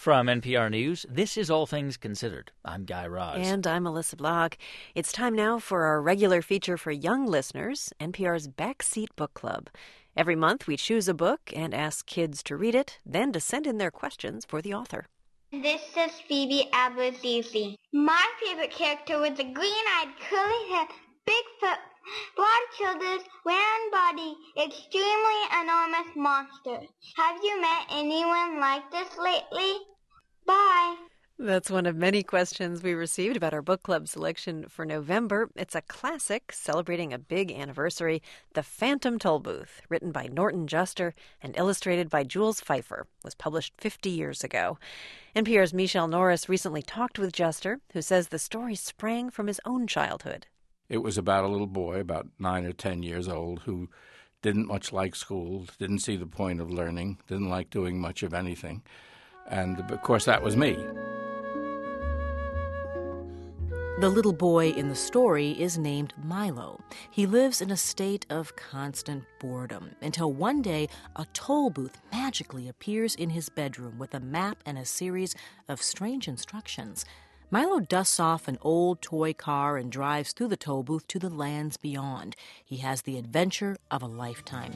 From NPR News, this is All Things Considered. I'm Guy Raz. And I'm Melissa Block. It's time now for our regular feature for young listeners, NPR's Backseat Book Club. Every month we choose a book and ask kids to read it, then to send in their questions for the author. This is Phoebe Abba-Zizi. My favorite character was the green-eyed, curly-haired, Bigfoot, broad shoulders, round body, extremely enormous monster. Have you met anyone like this lately? Bye. That's one of many questions we received about our book club selection for November. It's a classic celebrating a big anniversary, The Phantom Tollbooth, written by Norton Juster and illustrated by Jules Feiffer, was published 50 years ago. NPR's Michelle Norris recently talked with Juster, who says the story sprang from his own childhood. It was about a little boy, about 9 or 10 years old, who didn't much like school, didn't see the point of learning, didn't like doing much of anything. And, of course, that was me. The little boy in the story is named Milo. He lives in a state of constant boredom until one day a toll booth magically appears in his bedroom with a map and a series of strange instructions. Milo dusts off an old toy car and drives through the toll booth to the lands beyond. He has the adventure of a lifetime.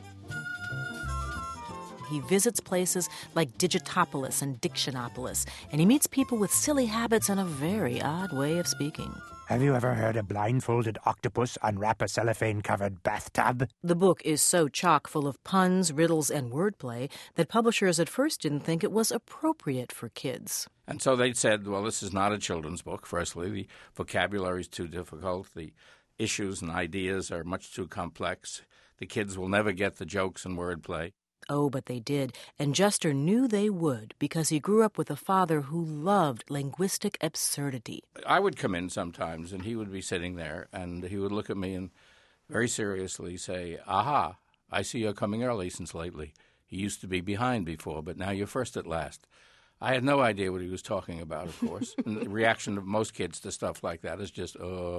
He visits places like Digitopolis and Dictionopolis, and he meets people with silly habits and a very odd way of speaking. Have you ever heard a blindfolded octopus unwrap a cellophane-covered bathtub? The book is so chock full of puns, riddles, and wordplay that publishers at first didn't think it was appropriate for kids. And so they said, well, this is not a children's book, firstly. The vocabulary is too difficult. The issues and ideas are much too complex. The kids will never get the jokes and wordplay. Oh, but they did, and Juster knew they would because he grew up with a father who loved linguistic absurdity. I would come in sometimes, and he would be sitting there, and he would look at me and very seriously say, aha, I see you're coming early since lately. You used to be behind before, but now you're first at last. I had no idea what he was talking about, of course. And the reaction of most kids to stuff like that is just,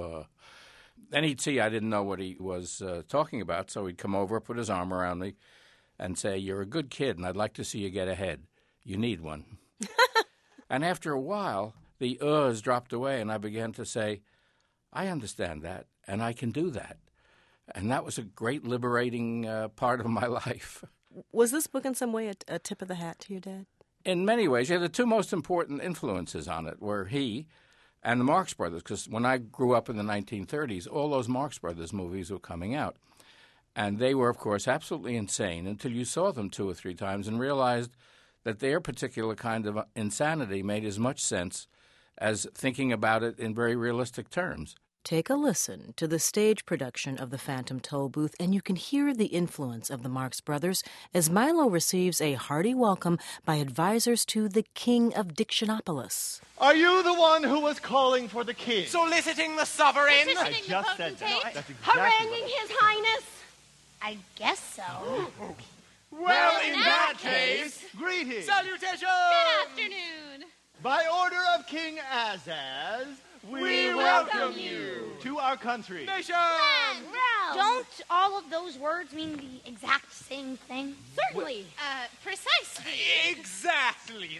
Then he'd see I didn't know what he was talking about, so he'd come over, put his arm around me, and say, you're a good kid, and I'd like to see you get ahead. You need one. And after a while, the uhs dropped away, and I began to say, I understand that, and I can do that. And that was a great liberating part of my life. Was this book in some way a tip of the hat to your dad? In many ways, yeah, the two most important influences on it were he and the Marx Brothers, because when I grew up in the 1930s, all those Marx Brothers movies were coming out. And they were, of course, absolutely insane until you saw them 2 or 3 times and realized that their particular kind of insanity made as much sense as thinking about it in very realistic terms. Take a listen to the stage production of The Phantom Tollbooth, and you can hear the influence of the Marx Brothers as Milo receives a hearty welcome by advisors to the King of Dictionopolis. Are you the one who was calling for the king? Soliciting the sovereign? I just said that. That's exactly haranguing His Highness? I guess so. Well, in that case, greetings. Salutation! Good afternoon. By order of King Azaz, we welcome you to our country. Nation! Don't all of those words mean the exact same thing? Certainly. Precisely. Exactly.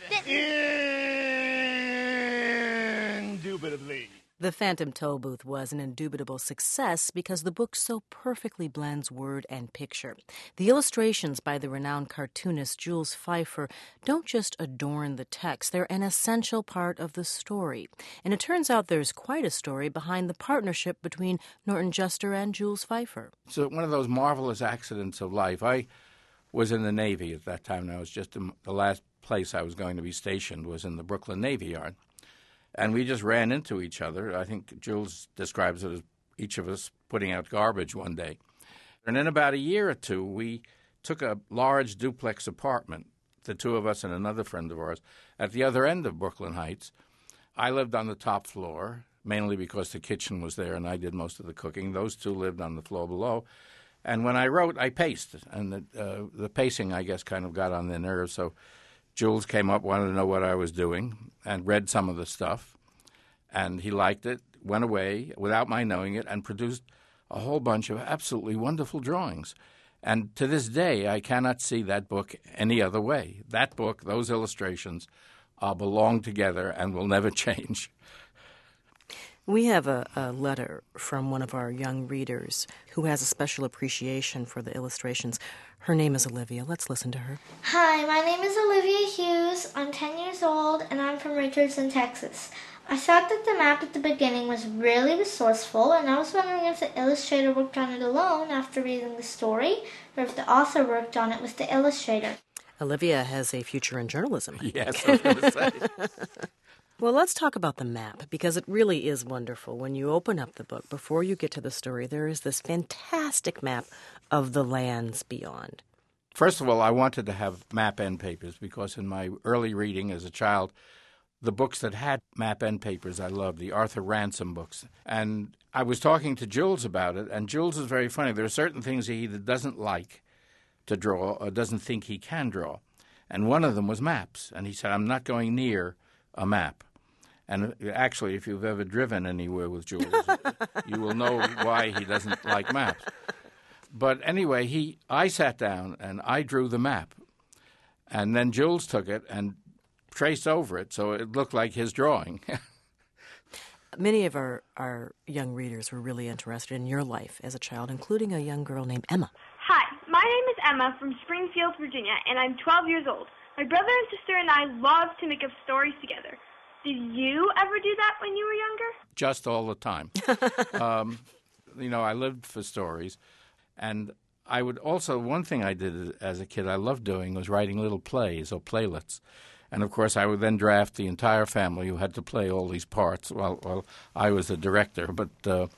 Indubitably. The Phantom Tollbooth was an indubitable success because the book so perfectly blends word and picture. The illustrations by the renowned cartoonist Jules Feiffer don't just adorn the text, they're an essential part of the story. And it turns out there's quite a story behind the partnership between Norton Juster and Jules Feiffer. So one of those marvelous accidents of life. I was in the Navy at that time, and I was just in the last place I was going to be stationed was in the Brooklyn Navy Yard. And we just ran into each other. I think Jules describes it as each of us putting out garbage one day. And in about a year or two, we took a large duplex apartment, the two of us and another friend of ours, at the other end of Brooklyn Heights. I lived on the top floor, mainly because the kitchen was there and I did most of the cooking. Those two lived on the floor below. And when I wrote, I paced. And the pacing, I guess, kind of got on their nerves. So Jules came up, wanted to know what I was doing, and read some of the stuff. And he liked it, went away without my knowing it, and produced a whole bunch of absolutely wonderful drawings. And to this day, I cannot see that book any other way. That book, those illustrations, belong together and will never change. We have a letter from one of our young readers who has a special appreciation for the illustrations. Her name is Olivia. Let's listen to her. Hi, my name is Olivia Hughes. I'm 10 years old, and I'm from Richardson, Texas. I thought that the map at the beginning was really resourceful, and I was wondering if the illustrator worked on it alone after reading the story, or if the author worked on it with the illustrator. Olivia has a future in journalism. Yes, I was going to say. Well, let's talk about the map, because it really is wonderful. When you open up the book, before you get to the story, there is this fantastic map of the lands beyond. First of all, I wanted to have map end papers because in my early reading as a child, the books that had map end papers I loved, the Arthur Ransom books. And I was talking to Jules about it, and Jules is very funny. There are certain things he either doesn't like to draw or doesn't think he can draw. And one of them was maps. And he said, I'm not going near a map. And actually, if you've ever driven anywhere with Jules, you will know why he doesn't like maps. But anyway, I sat down and I drew the map. And then Jules took it and traced over it so it looked like his drawing. Many of our young readers were really interested in your life as a child, including a young girl named Emma. Hi, my name is Emma from Springfield, Virginia, and I'm 12 years old. My brother and sister and I love to make up stories together. Did you ever do that when you were younger? Just all the time. I lived for stories. And I would also, one thing I did as a kid I loved doing was writing little plays or playlets. And, of course, I would then draft the entire family who had to play all these parts while I was the director. But,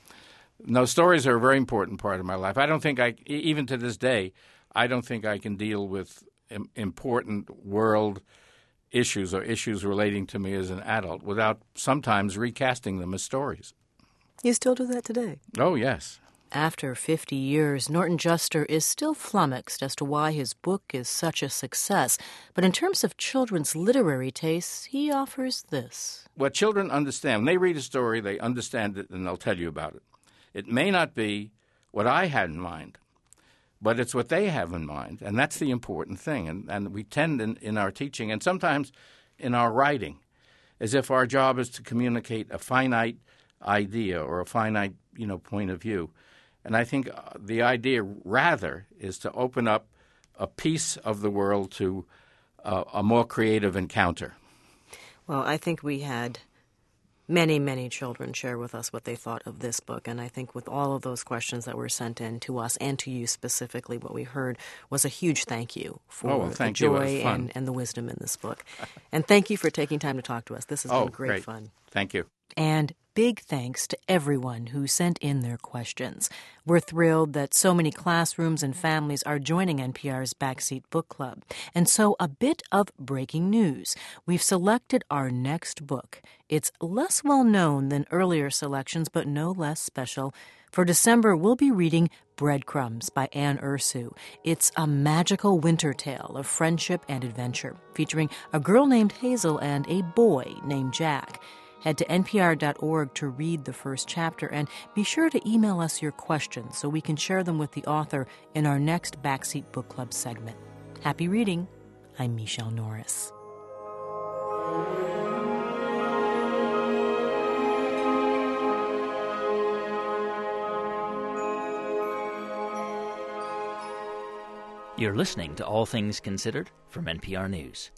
no, stories are a very important part of my life. I don't think even to this day, I don't think I can deal with important world issues or issues relating to me as an adult without sometimes recasting them as stories. You still do that today? Oh, yes. After 50 years, Norton Juster is still flummoxed as to why his book is such a success. But in terms of children's literary tastes, he offers this. What children understand, when they read a story, they understand it and they'll tell you about it. It may not be what I had in mind, but it's what they have in mind, and that's the important thing. And we tend in our teaching and sometimes in our writing as if our job is to communicate a finite idea or a finite, point of view. And I think the idea rather is to open up a piece of the world to a more creative encounter. Well, I think we had many, many children share with us what they thought of this book. And I think with all of those questions that were sent in to us and to you specifically, what we heard was a huge thank you for the joy and the wisdom in this book. And thank you for taking time to talk to us. This has been great fun. Thank you. And big thanks to everyone who sent in their questions. We're thrilled that so many classrooms and families are joining NPR's Backseat Book Club. And so a bit of breaking news. We've selected our next book. It's less well known than earlier selections, but no less special. For December, we'll be reading Breadcrumbs by Anne Ursu. It's a magical winter tale of friendship and adventure, featuring a girl named Hazel and a boy named Jack. Head to npr.org to read the first chapter, and be sure to email us your questions so we can share them with the author in our next Backseat Book Club segment. Happy reading. I'm Michelle Norris. You're listening to All Things Considered from NPR News.